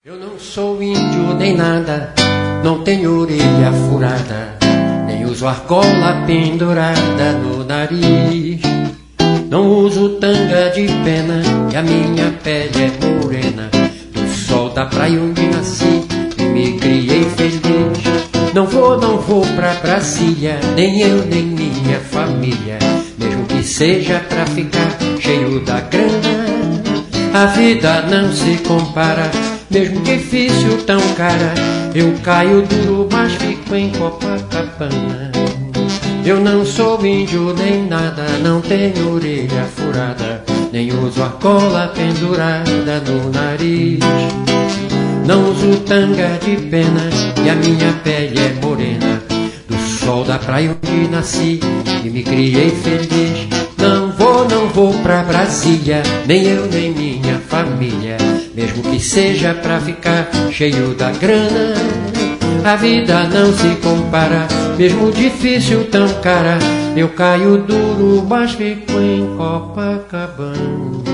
Eu não sou índio nem nada, não tenho orelha furada, nem uso argola pendurada no nariz. Não uso tanga de pena e a minha pele é morena, do sol da praia onde nasci e me criei feliz. Não vou pra Brasília, nem eu nem minha família, mesmo que seja pra ficar cheio da grana. A vida não se compara, mesmo difícil, tão cara. Eu caio duro, mas fico em Copacabana. Eu não sou índio nem nada, não tenho orelha furada, nem uso argola pendurada no nariz. Não uso tanga de pena e a minha pele é morena, do sol da praia onde nasci e me criei feliz. Não vou pra Brasília, nem eu nem minha família, mesmo que seja pra ficar cheio da grana. A vida não se compara, mesmo difícil, tão cara. Eu caio duro, mas fico em Copacabana.